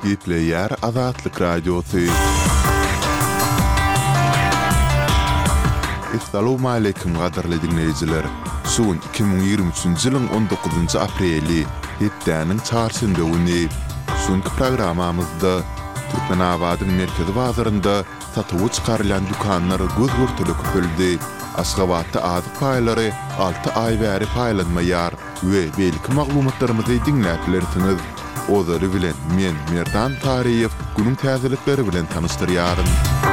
Gepleyer Azatlyk Radiosu. Assalamu alaykum gadarly dinleyijiler. Suun 2023-nji ýylyň 19-njy apreli hepdäniň çarşamba güni suňky programamyzda Türkmen Abadyň merkezi bazarynda satywy çykarylan dükanlar göz görtüli köpeldi. Aşgabatda adyk paýlary 6 ay bäri paýlanmaýar we belki maglumatlarymyzy dinläplersiňiz. Ozary bilen men Merdan Tariýew günüň täzelikleri bilen tanıştyrýaryn.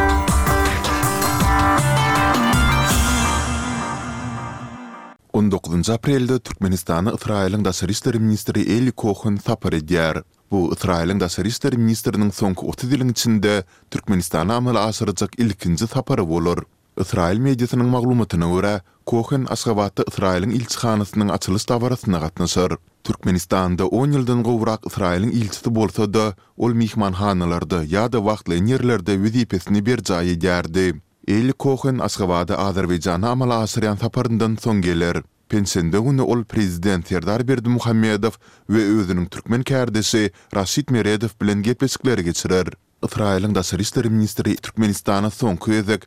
On 9 aprelde Türkmenistana Israýlyň daşary işleri ministri Eli Cohen sapar edýär. Bu Israýlyň daşary işleri ministriniň soňky 30 ýylyň içinde Türkmenistana amal aşyrjak ilkinji sapary bolar. Israýl mediasynyň maglumatyna görä, Cohen Aşgabatda Israýlyň ilçihanasynyň açylış dawrasyna gatnaşar. Türkmenistanda 10 ýyldan gowrak Israýlyň ilçisi bolsa da, ol mihmanhanalarda ýa-da wagtly ýerlerde wezipesini berjaý edýärdi. Eli Cohen Aşgabada Azerbaýjana amal aşyrýan saparyndan soň geler. Pensende güni ol prezident Serdar Berdimuhammedow we özüniň türkmen kärdesi Raşid Meredow bilen gepleşikleri geçirer. Israýlyň daşary işleri ministri Türkmenistana soňky özek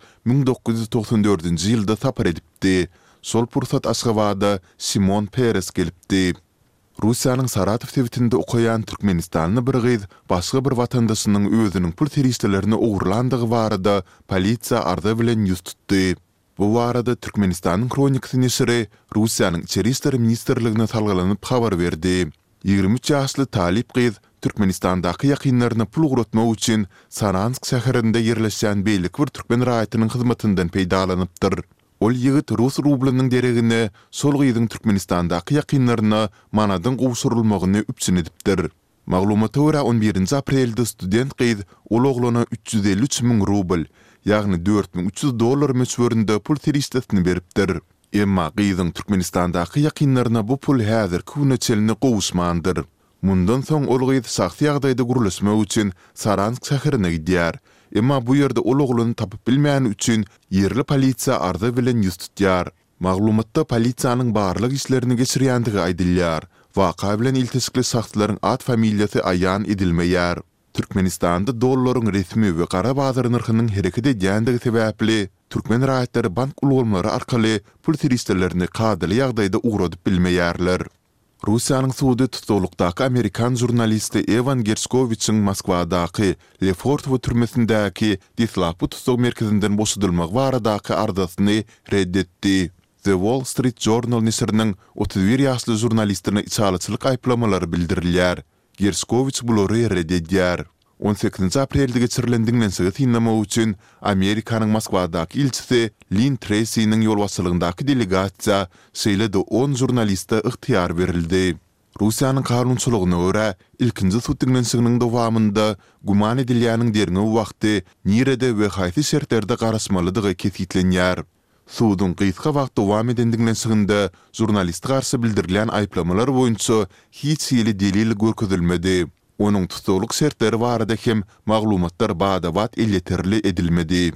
1994-nji ýylda sapar edipdi. Sol pursat Aşgabada Simon Peres gelipdi. Russiýanyň Saratow tewitinde okaýan Türkmenistanyň bir gyz başga bir watandaşynyň özüniň pul terişlerini ogurlandygy barada polisiýa arda bilen ýüz tutdy. Bu barada Türkmenistanyň kronikasy neşri Russiýanyň içeri işleri ministrligine salgylanyp habar berdi. 23 ýaşly talip gyz Türkmenistandaky ýakynlaryna pul guratmak üçin Saransk şäherinde ýerleşen beýlik bir türkmen raýatynyň hyzmatyndan peýdalanypdyr. Ol ýigit Rus rublynyň deregine sol gyzyň Türkmenistandaky ýakynlaryna manadan gowşurulmagyny üpsin edipdir. Maglumata görä 11 aprelde student gyz ol oglana 353 000 rubl, ýagny $4300 möçberinde pul terişletini beripdir. Emma gyzyň Türkmenistandaky ýakynlaryna bu pul häzir küneçelini gowuşmandyr. Mundan soň ol gyz şahsy ýagdaýda gurulaşmak üçin Saransk şäherine gidýär. Emma bu ýerde ol ogluny tapyp bilmän üçin ýerli polisiýa arda bilen ýüz tutýar. Maglumatda polisiýanyň barlyk işlerini geçirýändigi aýdylýar. Waka bilen iltisikli şahslaryň ad familiýasy aýan edilmeýär. Türkmenistanda dollaryň resmi we gara bazary narhynyň hereket edýändigi sebäpli türkmen raýatlary bank ulgamlary arkaly pul terişlerini kadyly ýagdaýda ugradyp bilmeýärler. Russiýanyň suwdy tutulukdaky Amerikan jurnalisti Evan Gershkovich'in Moskwadaky Lefortovo türmesindäki dislapy tutuk merkezinden boşadylmak baradaky ardasyny reddetdi. The Wall Street Journal nesriniň 31 ýaşly jurnalistine içalyçylyk aýplamalary bildirilýär. Gershkovich bulary reddedýär. 18 aprelde geçirilen dinlensiňi tinlemek üçin Amerikanyň Moskwadaky ilçisi Lynn Tracy'niň ýolbaşçylygyndaky delegasiýa şeýle-de 10 jurnalista ygtyýar berildi. Russiýanyň kanunçylygyna görä, ilkinji sud dinlensiňiň dowamında guman edilýäniň derňe wagty nirede we haýsy şertlerde garaşmalydygy kesitlenýär. Suudun gysga wagt dowam eden dinlensiňinde jurnalist garşy bildirilen aýplamalar boýunça hiç ýeli delil görkezilmedi. Onuň tutuluk şertleri barada hem maglumatlar bada-bat illeterli edilmedi.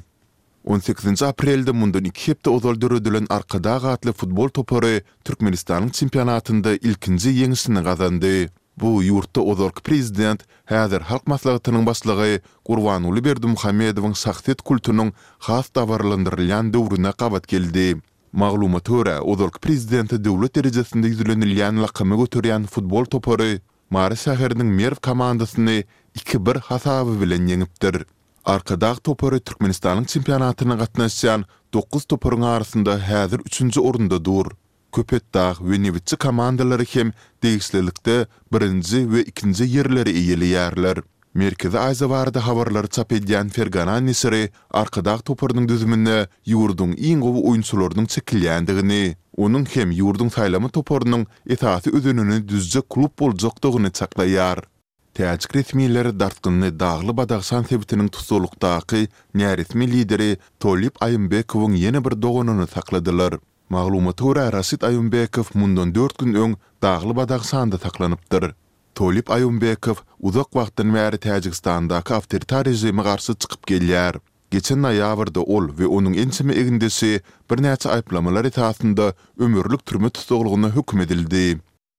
18 aprelde mundan 2 hepde ozaldyrylan arkada gatly futbol topary Türkmenistanyň çempionatynda ilkinji ýeňişini gazandy. Bu ýurtda ozalky prezident häzir halk maslahatynyň başlygy Gurbanuly Berdimuhammedowyň şahsiýet kultunyň has dawarlandyrylýan döwrüne gabat geldi. Maglumaty görä, ozalky prezidenti döwlet derejesinde ýüzlenilýän lakamy göterýän futbol topary Mary şäheriniň Merv komandasyny 2-1 hasaby bilen ýeňipdir. Arkadag topary Türkmenistanyň çempionatyna gatnaşan 9 toparyň arasynda häzir 3-nji orunda dur. Köpetdağ we Nevitçi komandalary hem degişlilikde 1-nji we 2-nji ýerleri eýelýärler. Merkezi Aýza barada habarlary çap edýän Fergana nesri arkadag toparynyň düzümine ýurduň iň gowy oýunçylarynyň çekilýändigini, onuň hem ýurduň saýlamy toparynyň esasy özününi düzje klub boljakdygyny çaklaýar. Täjik resmiýetleri dartgyny Dagly Badagsan sebitiniň tutulukdaky näresmi lideri Tolip Aýymbekowyň ýene bir dogonuny sakladylar. Maglumaty görä, Raşid Aýymbekow mundan 4 gün öň Dagly Badagsanda saklanypdyr. Tolip Aýymbekow uzak wagtdan bäri Täjikistandaky awtoritar rejime garşy çykyp gelýär. Geçen noýabrda ol we onuň ensimi egindesi bir näçe aýplamalar esasında ömürlük türme tutulugyna hükm edildi.